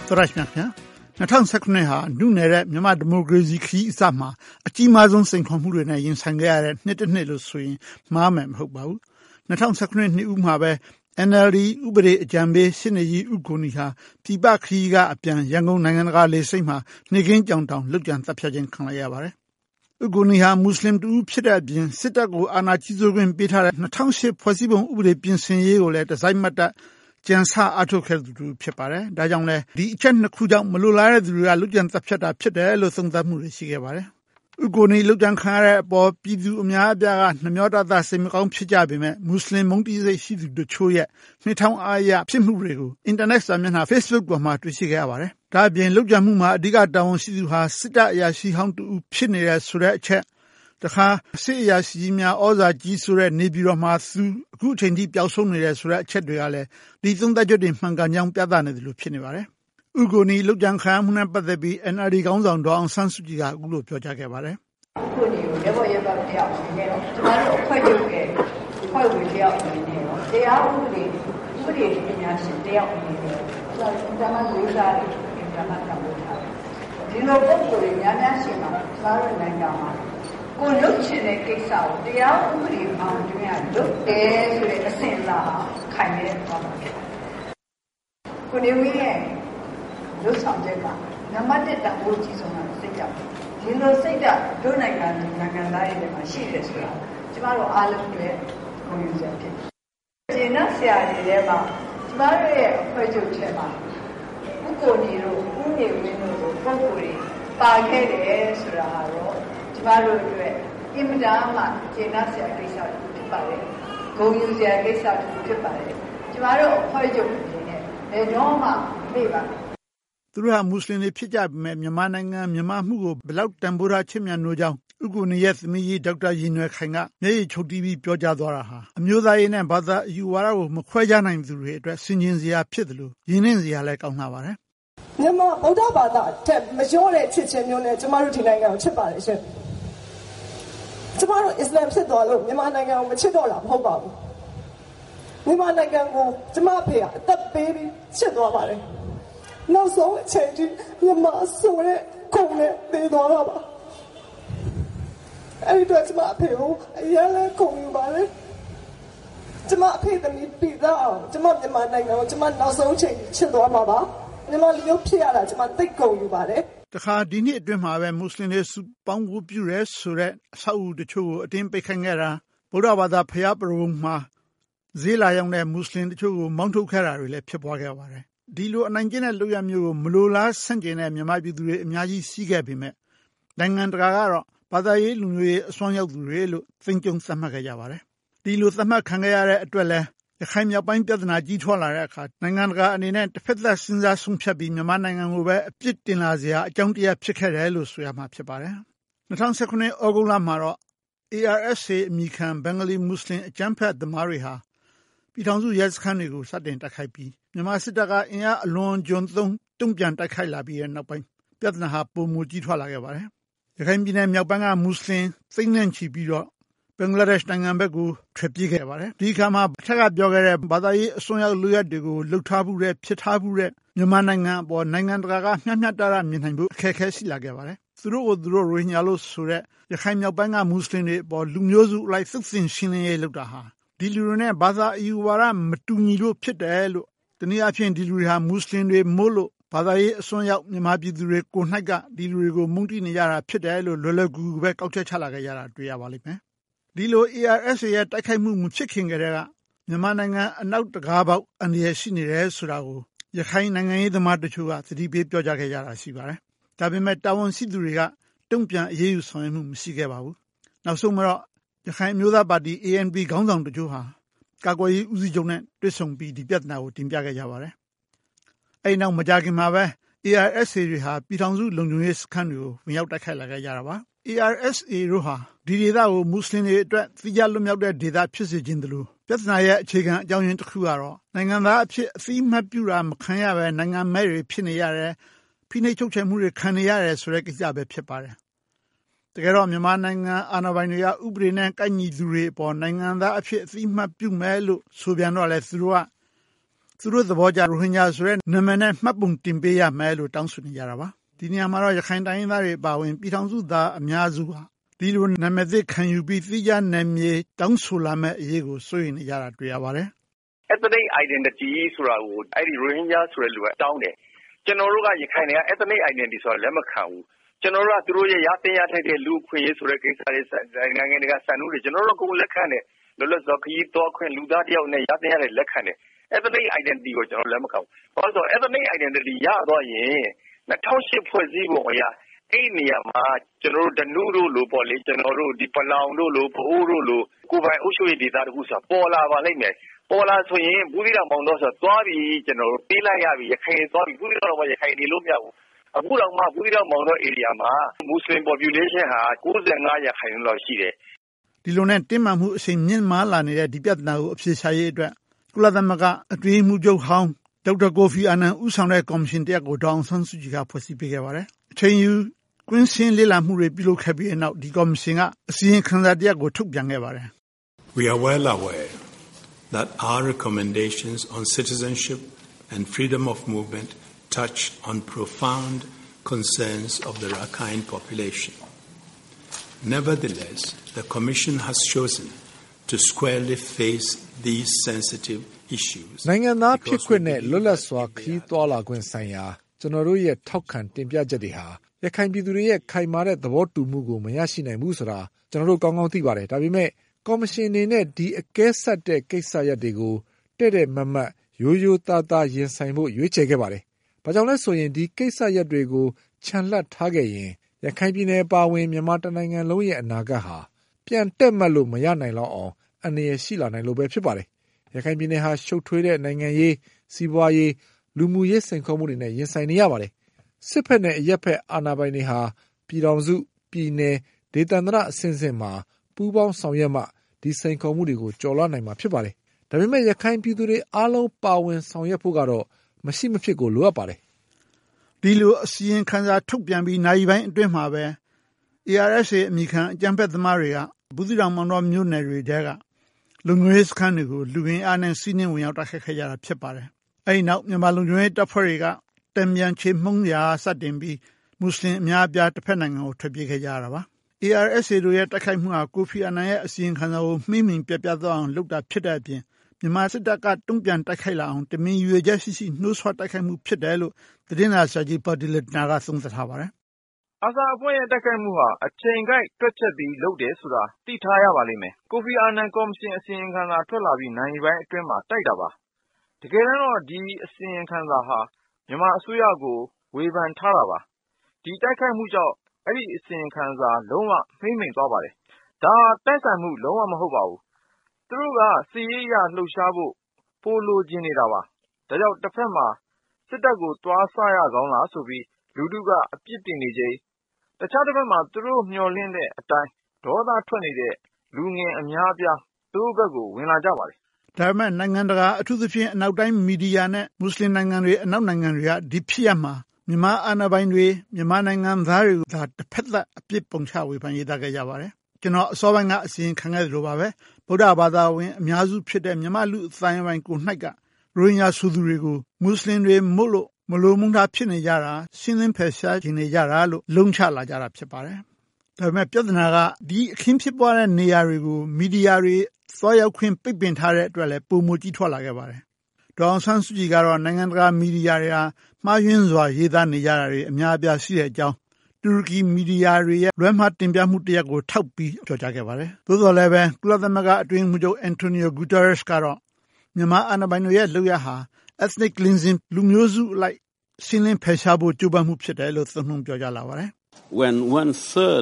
သရရှိမြခင်2019ဟာနုနယ်တဲ့မြန်မာဒီမိုကရေစီခရီးအစမှာအကြီးမားဆုံးစိန်ခေါ်မှုတွေနဲ့ရင်ဆိုင်ခဲ့ရတဲ့နှစ်လို့ဆိုရင်မှားမယ်မဟုတ်ပါဘူး2019နှစ်ဦးမှာပဲ NLD ဥပဒေအကြံပေးရှင်းနေကြီးဥက္ကိုနီဟာပြည်ပခရီးကအပြန်ရန်ကုန်နိုင်ငံတကာလေဆိပ်မှာနေကင်းကြောင်တောင်လုတ်ကြံတပ်ဖြတ်ခြင်းခံလိုက်ရပါတယ်ဥက္ကိုနီဟာမွတ်စလင်တူဖြစ်တဲ့အပြင်စစ်တပ်ကိုအာဏာကြီးစိုးခွင့်ပေးထားတဲ့2008ဖွဲ့စည်းပုံဥပဒေပြင်ဆင်ရေးကိုလည်းဒီဇိုင်းမတ်တပ်ကျန်ဆအားထုတ်ခဲ့သူဖြစ်ပါတယ်။ဒါကြောင့်လဲဒီအချက်နှစ်ခုကြောင့်မလိုလားတဲ့သူတွေကလုကြံတပ်ဖြတ်တာဖြစ်တယ်လို့သုံးသပ်မှုတွေရှိခဲ့ပါတယ်။ဥက္ကိုနီလုကြံခံရတဲ့အပေါ်ပြည်သူအများအပြားကနှမျောတသစိတ်မကောင်းဖြစ်ကြပေမဲ့မွတ်စလင်မုန်းတီးစိတ်ရှိသူတို့ချို့ရဲ့နှိထောင်အားရဖြစ်မှုတွေကိုအင်တာနက်စာမျက်နှာ Facebook ပေါ်မှာတွေ့ရှိခဲ့ရပါတယ်။ဒါအပြင်လုကြံမှုမှာအဓိကတာဝန်ရှိသူဟာစစ်တပ်အရာရှိဟောင်းတူဖြစ်နေတဲ့ဆိုတဲ့အချက်တခါစစ်အရာရှိများဩဇာကြီးဆိုတဲ့နေပြည်တော်မှာသူအခုအချိန်ထိပျောက်ဆုံးနေတဲ့ဆိုတဲ့အချက်တွေကလည်းဒီသုံးသပ်ချက်တွေမှန်ကန်ကြောင်းပြသနေတယ်လို့ဖြစ်နေပါတယ်။ဥက္ကိုနီလုကြံခံမှုနဲ့ပတ်သက်ပြီး NLD ခေါင်းဆောင်ဒေါအောင်ဆန်းစုကြည်ကအခုလိုပြောကြားခဲ့ပါတယ်။ဥက္ကိုနီကိုလက်ပေါ်ရပ်ပါတယောက်အနေနဲ့တော့ကျမတို့အဖွဲ့ချုပ်ရဲ့အဖွဲ့ဝင်တယောက်အနေနဲ့တော့တရားဥပဒေပညာရှင်တယောက်အနေနဲ့တော့ကျမတို့လေးစားတယ်ကျမတို့ကပြောထားတယ်။ဒီလိုပုံစံတွေများများရှိမှာကျမတို့နိုင်ငံမှာကိုလုတ်ချင်တဲ့ကိစ္စကိုတရားဥပဒေမှာတွင်ရလုတ်တယ်ဆိုတဲ့အစဉ်အလာခိုင်နေတဲ့သွားမှာဖြစ်တယ်။ကိုနေဝင်းရဲ့လုတ်ဆောင်ချက်ကနံပါတ်1တန်ဖိုးကြီးဆုံးတာစိတ်ဓာတ်။ဒီလိုစိတ်ဓာတ်တို့နိုင်ငံသားတွေမှာရှိတယ်ဆိုတာကျမတို့အားလုံးတွေကိုယ်ယူချက်ဖြစ်တယ်။ဒီနောက်ဆရာတွေထဲမှာကျမတို့ရဲ့အဖွဲ့ချုပ်ထဲမှာဥက္ကိုနီတို့ဦးနေဝင်းတို့ပုံကိုယ်တွေပါခဲ့တယ်ဆိုတာတော့ကျမတို့အတွက်အင်မတန်မှကျေနပ်စရာကိစ္စဖြစ်ပါတယ်။ဂုဏ်ယူစရာကိစ္စဖြစ်ပါတယ်။ကျမတို့အဖွဲ့ချုပ်အနေနဲ့ဘယ်တော့မှမေ့ပါဘူး။သူတို့ဟာမွတ်စလင်တွေဖြစ်ကြပေမဲ့မြန်မာနိုင်ငံမြန်မာမှုကိုဘယ်လောက်တန်ဖိုးထားချစ်မြတ်နိုးကြောင်းဥက္ကိုနီရဲ့သမီးကြီးဒေါက်တာရင်နွယ်ခိုင်ကမျက်ရည်ချုပ်တီးပြီးပြောကြားသွားတာဟာအမျိုးသားရေးနဲ့ဘာသာအယူဝါဒကိုမခွဲခြားနိုင်သူတွေအတွက်ဆင်ခြင်စရာဖြစ်တယ်လို့ရင်းနှီးစရာလည်းကောင်းလာပါတယ်။မြန်မာဗုဒ္ဓဘာသာတက်မလျော့တဲ့ချစ်ချင်းမျိုးနဲ့ကျမတို့ဒီနိုင်ငံကိုချစ်ပါတယ်ရှင်။ကျမတို့အစ္စလာမ်ဖြစ်သွားလို့မြန်မာနိုင်ငံကိုမချစ်တော့တာမဟုတ်ပါဘူး။မြန်မာနိုင်ငံကိုကျမအဖေကအသက်ပေးပြီးချစ်သွားပါတယ်။နောက်ဆုံးအချိန်ထိမြန်မာဆိုတဲ့ခုံနဲ့သေသွားတာပါ။အဲဒီတော့ကျမအဖေကိုအရင်လည်းခုံယူပါတယ်။ကျမအဖေသမီးပြည်သားအောင်ကျမမြန်မာနိုင်ငံကိုကျမနောက်ဆုံးအချိန်ချစ်သွားမှာပါ။မြန်မာလူမျိုးဖြစ်ရတာကျမသိကုံယူပါတယ်။တခါဒီနှစ်အတွင်းမှာပဲမွတ်စလင်တွေစုပေါင်းဖို့ပြုရဲဆိုတဲ့အဆောက်အဦတချို့ကိုအတင်းပိတ်ခိုင်းခဲ့တာဗုဒ္ဓဘာသာဖျားပရုံမှာဈေးလာရောက်တဲ့မွတ်စလင်တချို့ကိုမောင်းထုတ်ခဲ့တာတွေလည်းဖြစ်ပွားခဲ့ပါတယ်ဒီလိုအနိုင်ကျင့်တဲ့လုပ်ရမျိုးကိုမလိုလားဆန့်ကျင်တဲ့မြန်မာပြည်သူတွေအများကြီးရှိခဲ့ပေမဲ့နိုင်ငံတကာကတော့ဘာသာရေးလူမျိုးရေးအစွမ်းရောက်သူတွေလို့သိကြုံသတ်မှတ်ခဲ့ကြပါတယ်ဒီလိုသတ်မှတ်ခံခဲ့ရတဲ့အတွက်လည်းရခိုင်မြောက်ပိုင်းပြဿနာကြီးထွားလာတဲ့အခါနိုင်ငံတကာအနေနဲ့တစ်ဖက်သက်စဉ်းစားဆုံးဖြတ်ပြီးမြန်မာနိုင်ငံကိုပဲအပြစ်တင်လာစရာအကြောင်းတရားဖြစ်ခဲ့တယ်လို့ဆိုရမှာဖြစ်ပါတယ်။2019ဩဂုတ်လမှာတော့ ARSA အမည်ခံဘင်္ဂလီမွတ်စလင်အကြမ်းဖက်သမားတွေဟာပြည်ထောင်စုရဲစခန်းတွေကိုစတင်တိုက်ခိုက်ပြီးမြန်မာစစ်တပ်ကအင်အားအလွန်ကျွံသုံးတုံ့ပြန်တိုက်ခိုက်လာပြီးတဲ့နောက်ပိုင်းပြဿနာဟာပိုမိုကြီးထွားလာခဲ့ပါတယ်။ရခိုင်ပြည်နယ်မြောက်ပိုင်းကမွတ်စလင်သိန်းနဲ့ချီပြီးတော့ဘင်္ဂလားဒေ့ရှ်နိုင်ငံဘက်ကိုထွက်ပြေးခဲ့ပါတယ်ဒီအခါမှာအထက်ကပြောခဲ့တဲ့ဘာသာရေးအစွန်းရောက်လူရက်တွေကိုလှုပ်ထားမှုတဲ့ဖြစ်ထားမှုတဲ့မြန်မာနိုင်ငံအပေါ်နိုင်ငံတကာကမျှမျှတတမြင်နိုင်ဖို့အခက်အခဲရှိလာခဲ့ပါတယ်သူတို့ကိုသူတို့ရိုဟင်ဂျာလို့ဆိုတဲ့ရခိုင်မြောက်ပိုင်းကမွတ်စလင်တွေအပေါ်လူမျိုးစုအလိုက်သုတ်သင်ရှင်းလင်းရေးလုပ်တာဟာဒီလူတွေနဲ့ဘာသာအယူဝါဒမတူညီလို့ဖြစ်တယ်လို့တနည်းအားဖြင့်ဒီလူတွေဟာမွတ်စလင်တွေမို့လို့ဘာသာရေးအစွန်းရောက်မြန်မာပြည်သူတွေကိုနှိုက်ကဒီလူတွေကိုမုန်းတီးနေကြတာဖြစ်တယ်လို့လွယ်လွယ်ကူကူပဲကောက်ချက်ချလာခဲ့ကြတာတွေ့ရပါလိမ့်မယ်ဒီလို ARSA ရဲ့တိုက်ခိုက်မှုမဖြစ်ခင်ကတည်းကမြန်မာနိုင်ငံအနောက်တကားပေါက်အန္တရာယ်ရှိနေတယ်ဆိုတာကိုရခိုင်နိုင်ငံရေးသမားတချို့ကသတိပေးပြောကြားခဲ့ကြတာရှိပါတယ်။ဒါပေမဲ့တာဝန်ရှိသူတွေကတုံ့ပြန်အရေးယူဆောင်ရွက်မှုမရှိခဲ့ပါဘူး။နောက်ဆုံးမှာတော့ရခိုင်မျိုးသားပါတီ ANP ခေါင်းဆောင်တချို့ဟာကာကွယ်ရေးဦးစီးချုပ်နဲ့တွေ့ဆုံပြီးဒီပြဿနာကိုတင်ပြခဲ့ကြပါတယ်။အဲဒီနောက်မကြာခင်မှာပဲ ARSA တွေဟာပြည်ထောင်စုလုံခြုံရေးစခန်းတွေကိုဝင်ရောက်တိုက်ခိုက်လာခဲ့ကြတာပါ။ ARSA တို့ဟာဒီဒေသကိုမွတ်စလင်တွေအတွက်သီးခြားလွတ်မြောက်တဲ့ဒေသဖြစ်စေခြင်းတလို့ပြဿနာရဲ့အခြေခံအကြောင်းရင်းတစ်ခုကတော့နိုင်ငံသားအဖြစ်အသိအမှတ်ပြုတာမခံရဘဲနိုင်ငံမဲ့တွေဖြစ်နေရတယ်ဖိနှိပ်ချုပ်ချယ်မှုတွေခံနေရတယ်ဆိုတဲ့ကိစ္စပဲဖြစ်ပါတယ်တကယ်တော့မြန်မာနိုင်ငံအာဏာပိုင်တွေကဥပဒေနဲ့ကိုက်ညီသူတွေအပေါ်နိုင်ငံသားအဖြစ်အသိအမှတ်ပြုမယ်လို့ဆိုပြန်တော့လဲသူတို့ကသူတို့သဘောကျရိုဟင်ဂျာဆိုတဲ့နာမည်နဲ့မှတ်ပုံတင်ပေးရမယ်လို့တောင်းဆိုနေကြတာပါဒီနေရာမှာတော့ရခိုင်တိုင်းရင်းသားတွေပါဝင်ပြည်ထောင်စုသားအများစုဟာဒီလိုနာမည်သစ်ခံယူပြီးသိကြနာမည်တောင်းဆိုလာမဲ့အရေးကိုစိုးရိမ်နေကြတာတွေ့ရပါတယ် ethnic identity ဆိုတာကိုအဲ့ဒီ Rohingya ဆိုတဲ့လူကတောင်းတယ်ကျွန်တော်တို့ကရခိုင်တွေက ethnic identity ဆိုတာလက်မခံဘူးကျွန်တော်တို့ကသူတို့ရဲ့ရသင့်ရထိုက်တဲ့လူခွင့်ရေးဆိုတဲ့ကိစ္စတွေနိုင်ငံတွေကစံနှုန်းတွေကျွန်တော်တို့ကိုလက်ခံတယ်လွတ်လပ်စွာခရီးသွားခွင့်လူသားတယောက်နဲ့ရသင့်ရတဲ့လက်ခံတယ် ethnic identity ကိုကျွန်တော်လက်မခံဘူးဘာလို့ဆို ethnic identity ရတော့ရင်2008ဖွဲ့စည်းပုံအရအဲ့ဒီနေရာမှာကျွန်တော်တို့ဒနုတို့လိုပေါ့လေကျွန်တော်တို့ဒီပလောင်တို့လိုပအိုးတို့လိုကိုယ်ပိုင်အုပ်ချုပ်ရေးဒေသတခုဆိုတာပေါ်လာပါလိမ့်မယ်ပေါ်လာဆိုရင်ဘူးသီးတောင်မောင်တော်ဆိုသွားပြီးကျွန်တော်တို့ပေးလိုက်ရပြီရခိုင်သွားပြီးဘူးသီးတောင်မှာရခိုင်နေလို့မရဘူးအခုတော့မှဘူးသီးတောင်မောင်တော် area မှာ Muslim population ဟာ95%လောက်ရှိတယ်ဒီလိုနဲ့တင်းမာမှုအချိန်မြင့်မားလာနေတဲ့ဒီပြဿနာကိုအဖြေရှာရေးအတွက်ကုလသမဂ္ဂအတွင်းမှုချုပ်ဟောင်းဒေါက်တာကိုဖီအာနန်ဦးဆောင်တဲ့ကော်မရှင်တရက်ကိုဒေါအောင်ဆန်းစုကြည်ကဖွဲ့စည်းပေးခဲ့ပါတယ်အချိန်ယူကွင်းဆင်းလေ့လာမှုတွေပြုလုပ်ခဲ့ပြီးနောက်ဒီကော်မရှင်ကအစီရင်ခံစာတရက်ကိုထုတ်ပြန်ခဲ့ပါတယ် We are well aware that our recommendations on citizenship and freedom of movement touch on profound concerns of the Rakhine population. Nevertheless, the Commission has chosen to squarely face these sensitive issues. နိုင်ငံသားဖြစ်ခွင့်နဲ့လွတ်လပ်စွာခရီးသွားလာခွင့်ဆိုင်ရာကျွန်တော်တို့ရဲ့ထောက်ခံတင်ပြချက်တွေဟာရခိုင်ပြည်သူတွေရဲ့ခိုင်မာတဲ့သဘောတူမှုကိုမရရှိနိုင်ဘူးဆိုတာကျွန်တော်တို့ကောင်းကောင်းသိပါတယ်ဒါပေမဲ့ကော်မရှင်အနေနဲ့ဒီအကဲဆက်တဲ့ကိစ္စရပ်တွေကိုတဲ့တဲ့မမတ်ရိုးရိုးသားသားရင်ဆိုင်ဖို့ရွေးချယ်ခဲ့ပါတယ်။ဘာကြောင့်လဲဆိုရင်ဒီကိစ္စရပ်တွေကိုခြံလှပ်ထားခဲ့ရင်ရခိုင်ပြည်နယ်ပါဝင်မြန်မာတိုင်းနိုင်ငံလုံးရဲ့အနာဂတ်ဟာပြန်တက်မှတ်လို့မရနိုင်တော့အောင်အနေရရှိလာနိုင်လို့ပဲဖြစ်ပါတယ်။ရခိုင်ပြည်နယ်ဟာရှုပ်ထွေးတဲ့နိုင်ငံရေးစီးပွားရေးလူမှုရေးစိန်ခေါ်မှုတွေနဲ့ရင်ဆိုင်နေရပါတယ်။စစ်ဖက်နဲ့အရက်ဖက်အာဏာပိုင်တွေဟာပြည်ထောင်စုပြည်နယ်ဒေသန္တရအဆင့်ဆင့်မှာပူးပေါင်းဆောင်ရွက်မှဒီစိန်ခေါ်မှုတွေကိုကျော်လွှားနိုင်မှာဖြစ်ပါတယ်။ဒါပေမဲ့ရခိုင်ပြည်သူတွေအားလုံးပါဝင်ဆောင်ရွက်ဖို့ကတော့မရှိမဖြစ်ကိုလိုအပ်ပါတယ်။ဒီလိုအစီရင်ခံစာထုတ်ပြန်ပြီးနိုင်ပိုင်းအတွင်းမှာပဲ ARSA အမိခံအကြမ်းဖက်သမားတွေကဘူးသီးတောင်မောင်တော်မြို့နယ်တွေတဲကလုံခြုံရေးစခန်းတွေကိုလူဝင်အားနဲ့စီးနှင်းဝင်ရောက်တိုက်ခတ်ခဲ့ကြတာဖြစ်ပါတယ်။အဲဒီနောက်မြန်မာလုံခြုံရေးတပ်ဖွဲ့တွေကတံပြန်ချေမှုန်းရာစတင်ပြီးမွတ်စလင်အများအပြားတစ်ဖက်နိုင်ငံကိုထွက်ပြေးခဲ့ကြရတာပါ။ ARSA တို့ရဲ့တိုက်ခိုက်မှုဟာကိုဖီအာနန်ရဲ့အစီရင်ခံစာကိုမှီးမှင်ပြပြသွားအောင်လုပ်တာဖြစ်တဲ့အပြင်မြန်မာစစ်တပ်ကတုံ့ပြန်တိုက်ခိုက်လာအောင်တမင်ရွေချက်ရှိနှိုးဆွတိုက်ခိုက်မှုဖြစ်တယ်လို့သတင်းစာဆရာကြီးပါတီလက်နာကသုံးသပ်ထားပါတယ်။အာဆာအဖွဲ့ရဲ့တိုက်ခိုက်မှုဟာအချိန်ကိုက်တွက်ချက်ပြီးလုပ်တယ်ဆိုတာသိထားရပါလိမ့်မယ်။ကိုဖီအာနန်ကော်မရှင်အစီရင်ခံစာထွက်လာပြီးနိုင်ပိုင်းအတွင်းမှာတိုက်တာပါ။တကယ်တော့ဒီအစီရင်ခံစာဟာမြန်မာအစိုးရကိုဝေဖန်ထားတာပါ။ဒီတိုက်ခိုက်မှုကြောင့်အဲ့ဒီအစီရင်ခံစာလုံးဝမှိမ့်မိန်သွားပါတယ်။ဒါတိုက်ဆိုင်မှုလုံးဝမဟုတ်ပါဘူး။သူတို့ကစီရေးရလှုပ်ရှားဖို့ပိုလိုချင်နေတာပါ။ဒါကြောင့်တစ်ဖက်မှာစစ်တပ်ကိုတွားဆရကောင်းလားဆိုပြီးလူထုကအပြစ်တင်နေကြတခြားတစ်ဖက်မှာသူတို့မျှော်လင့်တဲ့အတိုင်းဒေါသထွက်နေတဲ့လူငယ်အများအပြားသူတို့ဘက်ကိုဝင်လာကြပါတယ်။ဒါပေမဲ့နိုင်ငံတကာအထူးသဖြင့်အနောက်တိုင်းမီဒီယာနဲ့မွတ်စလင်နိုင်ငံတွေအနောက်နိုင်ငံတွေကဒီဖြစ်ရမှာမြန်မာအာဏာပိုင်တွေမြန်မာနိုင်ငံသားတွေကတစ်ဖက်သက်အပြစ်ပုံချဝေဖန်ရေးသားခဲ့ကြပါတယ်။ကျွန်တော်အစောပိုင်းကအစီရင်ခံခဲ့သလိုပါပဲဗုဒ္ဓဘာသာဝင်အများစုဖြစ်တဲ့မြန်မာလူအသိုင်းအဝိုင်းကို၌ကရိုဟင်ဂျာဆိုသူတွေကိုမွတ်စလင်တွေမို့လို့မလိုမုန်းတာဖြစ်နေကြတာရှင်းလင်းဖယ်ရှားနေကြတာလို့လုံးချလာကြတာဖြစ်ပါတယ်။ဒါပေမဲ့ပြဿနာကဒီအခင်းဖြစ်ပွားတဲ့နေရာတွေကိုမီဒီယာတွေသွားရောက်ခွင့်ပိတ်ပင်ထားတဲ့အတွက်လည်းပုံမကြီးထွက်လာခဲ့ပါတယ်။ဒေါအောင်ဆန်းစုကြည်ကတော့နိုင်ငံတကာမီဒီယာတွေဟာမှားယွင်းစွာရေးသားနေကြတာတွေအများအပြားရှိတဲ့အကြောင်းတူရကီမီဒီယာတွေရဲ့လွှဲမှားတင်ပြမှုတရက်ကိုထောက်ပြီးပြောကြားခဲ့ပါတယ်။သို့တော်လည်းပဲကုလသမဂ္ဂအတွင်းမှုချုပ်အန်တိုနီယိုဂူတာရက်စ်ကတော့မြန်မာအာဏာပိုင်တွေရဲ့လုပ်ရဟာ ethnic cleansing လူမျိုးစုအလိုက်ရှင်းလင်းဖယ်ရှားဖို့ကြိုးပမ်းမှုဖြစ်တယ်လို့သုံးနှုန်းပြောကြားလာပါတယ်။ When 1/3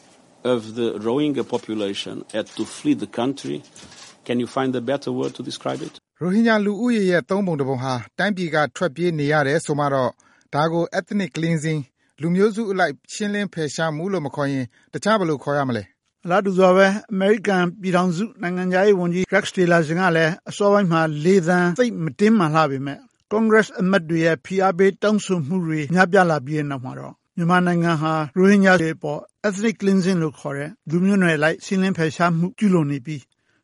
of the Rohingya population had to flee the country, can you find a better word to describe it? ရိုဟင်ဂျာလူဦးရေရဲ့3ပုံတစ်ပုံဟာတိုင်းပြည်ကထွက်ပြေးနေရတယ်ဆိုမှတော့ဒါကို ethnic cleansing လူမျိုးစုအလိုက်ရှင်းလင်းဖယ်ရှားမှုလို့မခေါ်ရင်တခြားဘယ်လိုခေါ်ရမလဲ။အလားတူစွာပဲအမေရိကန်ပြည်ထောင်စုနိုင်ငံသားရေးဝန်ကြီး Rex Tillerson ကလည်းအစောပိုင်းမှာလေသံသိပ်မတင်းမှန်လှပေမဲ့Congress အမတ်တွေရဲ့ဖိအားပေးတောင်းဆိုမှုတွေများပြားလာပြီးတဲ့နောက်မှာတော့မြန်မာနိုင်ငံဟာရိုဟင်ဂျာတွေပေါ် ethnic cleansing လို့ခေါ်တဲ့လူမျိုးနွယ်လိုက်ရှင်းလင်းဖယ်ရှားမှုကျူးလွန်နေပြီး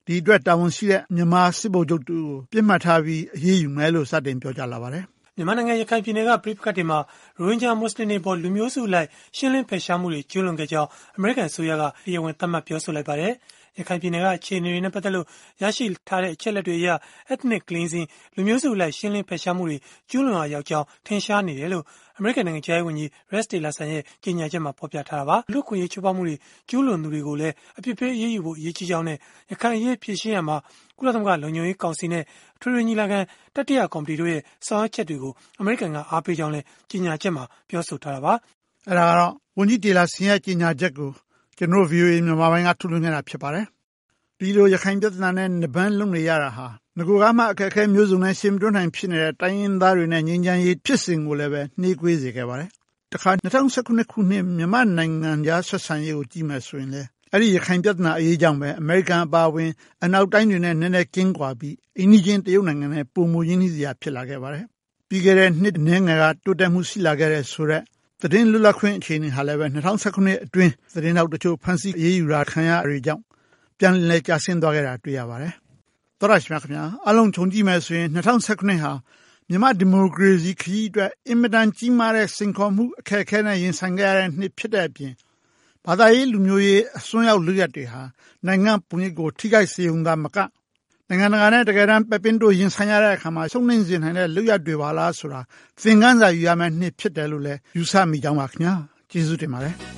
ဒီအတွက်တာဝန်ရှိတဲ့မြန်မာစစ်ဗိုလ်ချုပ်တို့ကိုပြစ်မှတ်ထားပြီးအရေးယူမယ်လို့စတင်ပြောကြားလာပါတယ်။မြန်မာနိုင်ငံရခိုင်ပြည်နယ်ကပြည်ပခတ်တွေမှာရိုဟင်ဂျာမွတ်စလင်တွေပေါ်လူမျိုးစုလိုက်ရှင်းလင်းဖယ်ရှားမှုတွေကျူးလွန်ခဲ့ကြောင်းအမေရိကန်အစိုးရကတရားဝင်သတ်မှတ်ပြောဆိုလိုက်ပါတယ်။ရခိုင်ပြည်နယ်ကအခြေအနေတွေနဲ့ပတ်သက်လို့ရရှိထားတဲ့အချက်အလက်တွေအရ ethnic cleansing လူမျိုးစုလိုက်ရှင်းလင်းဖယ်ရှားမှုတွေကျူးလွန်ရာရောက်ကြောင်းထင်ရှားနေတယ်လို့အမေရိကန်နိုင်ငံခြားရေးဝန်ကြီး Rex Tillerson ရဲ့ကြေညာချက်မှာဖော်ပြထားတာပါ။လူ့အခွင့်အရေးချိုးဖောက်မှုတွေကျူးလွန်သူတွေကိုလည်းအပြစ်ပေးအရေးယူဖို့အရေးကြီးကြောင်းနဲ့ရခိုင်အရေးဖြေရှင်းရမှာကုလသမဂ္ဂလုံခြုံရေးကောင်စီနဲ့အထွေထွေညီလာခံတတိယကော်မတီတို့ရဲ့ဆောင်ရွက်ချက်တွေကိုအမေရိကန်ကအားပေးကြောင်းလည်းကြေညာချက်မှာပြောဆိုထားတာပါ။အဲ့ဒါကတော့ဝန်ကြီးတီလာဆင်ရဲ့ကြေညာချက်ကိုကျွန်တော် VOA မြန်မာပိုင်းကထုတ်လွှင့်ခဲ့တာဖြစ်ပါတယ်။ဒီလိုရခိုင်ပြည်နယ်နဲ့နဘန်းလုံနေရတာဟာငကိုကမှအခက်အခဲမျိုးစုံနဲ့ရှင်းပြနိုင်ဖြစ်နေတဲ့တိုင်းရင်းသားတွေနဲ့ငြိမ်းချမ်းရေးဖြစ်စဉ်ကိုလည်းပဲနှေးကွေးစေခဲ့ပါတယ်။တခါ2019ခုနှစ်မြန်မာနိုင်ငံသားဆက်ဆံရေးကိုကြည့်မယ်ဆိုရင်လည်းအဲ့ဒီရခိုင်ပြည်နယ်အရေးကြောင့်ပဲအမေရိကန်အပါအဝင်အနောက်တိုင်းတွေနဲ့နည်းနည်းကင်းကွာပြီးအိန္ဒိယတရုတ်နိုင်ငံနဲ့ပုံမူရင်းနှီးစရာဖြစ်လာခဲ့ပါတယ်။ပြီးခဲ့တဲ့နှစ်အနည်းငယ်ကတိုးတက်မှုရှိလာခဲ့တဲ့ဆိုတော့သတင်းလွတ်လပ်ခွင့်အခြေအနေဟာလည်းပဲ2019အတွင်းသတင်းနောက်တချို့ဖန်ဆီးအရေးယူရာခံရတွေကြောင့်ပြန်လည်ကျဆင်းသွားခဲ့တာတွေ့ရပါတယ်။သောရရှိမြခင်ဗျာအလုံးခြုံကြည့်မယ်ဆိုရင်2019ဟာမြန်မာဒီမိုကရေစီခရီးအတွက်အင်မတန်ကြီးမားတဲ့စိန်ခေါ်မှုအခက်အခဲနဲ့ရင်ဆိုင်ခဲ့ရတဲ့နှစ်ဖြစ်တဲ့အပြင်ဘာသာရေးလူမျိုးရေးအစွန်းရောက်လူရက်တွေဟာနိုင်ငံပုံရိပ်ကိုထိခိုက်စေုံသာမကနိုင်ငံတကာနဲ့တကယ်တမ်းပပင်းတို့ရင်ဆိုင်ရတဲ့အခါမှာရှုံးနှင်းစေနိုင်တဲ့လူရက်တွေပါလားဆိုတာသင်ခန်းစာယူရမယ့်နှစ်ဖြစ်တယ်လို့လည်းယူဆမိကြောင်းပါခင်ဗျာကျေးဇူးတင်ပါတယ်